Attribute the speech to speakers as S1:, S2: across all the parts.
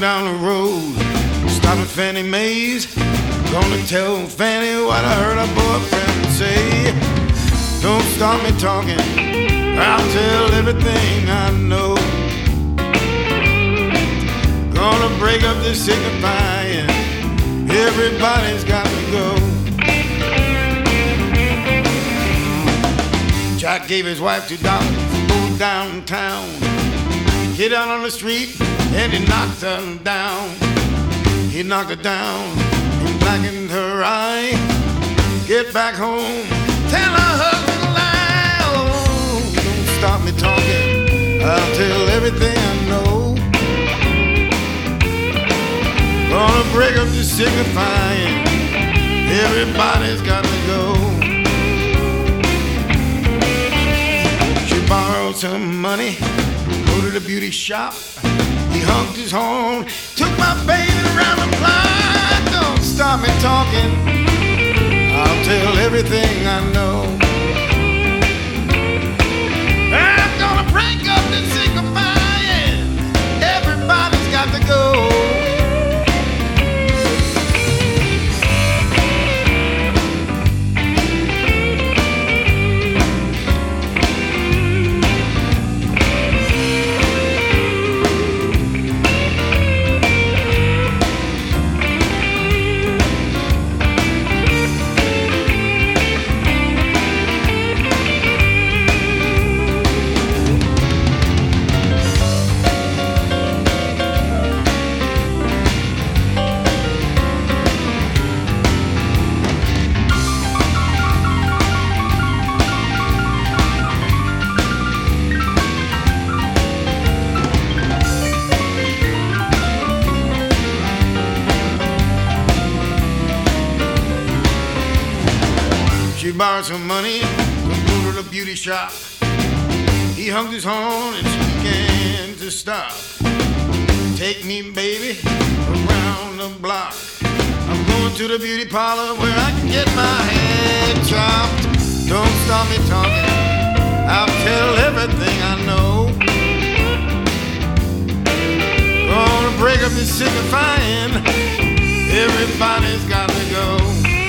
S1: down the road, stop at Fannie Mae's. Gonna tell Fannie what I heard her boyfriend say. Don't stop me talking, I'll tell everything I know. Gonna break up this signifying, everybody's got to go. Jack gave his wife $2 to go downtown. Get out on the street and he knocked her down. He knocked her down and blackened her eye. Get back home, tell her husband a lie. Oh, don't stop me talking, I'll tell everything I know. Gonna break up the signifying, everybody's got to go. She borrowed some money, go to the beauty shop. He honked his horn, took my baby around the block. Don't stop me talking, I'll tell everything I know. I'm gonna break up the signifying, everybody's got to go. She borrowed some money to go to the beauty shop. He hung his horn and she began to stop. Take me, baby, around the block. I'm going to the beauty parlor where I can get my head chopped. Don't stop me talking, I'll tell everything I know. Gonna break up this signifying, everybody's got to go.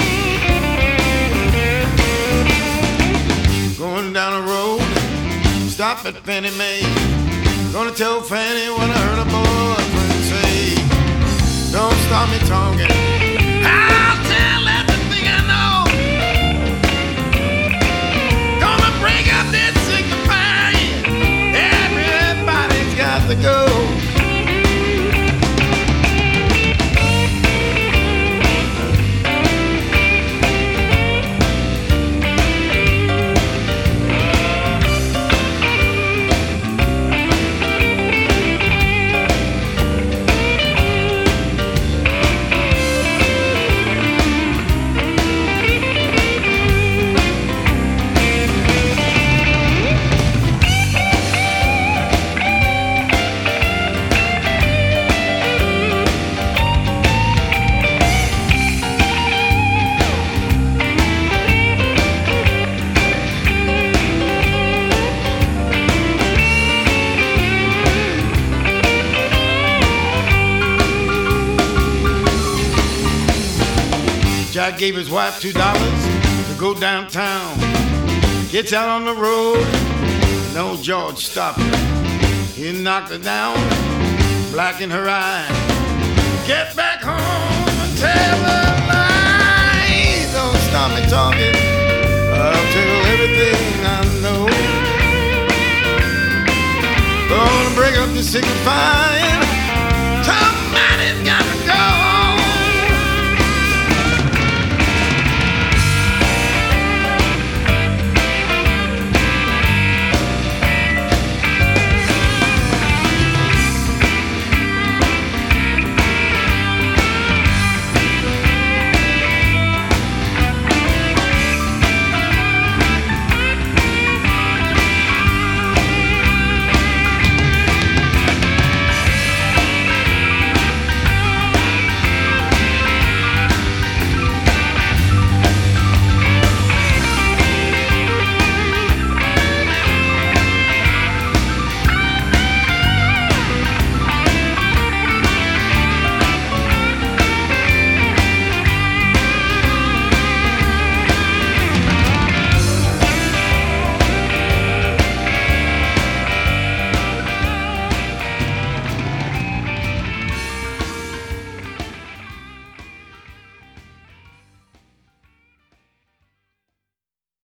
S1: Going down the road, stop at Fannie Mae. Gonna tell Fannie what I heard a boyfriend say. Don't stop me talking, I'll tell everything I know. Gonna break up this signifying, everybody's got to go. Jack gave his wife $2 to go downtown. Gets out on the road, and old George stopped her. He knocked her down, blackened her eye. Get back home and tell her lies. Don't stop me talking, I'll tell everything I know. Gonna break up the signifying,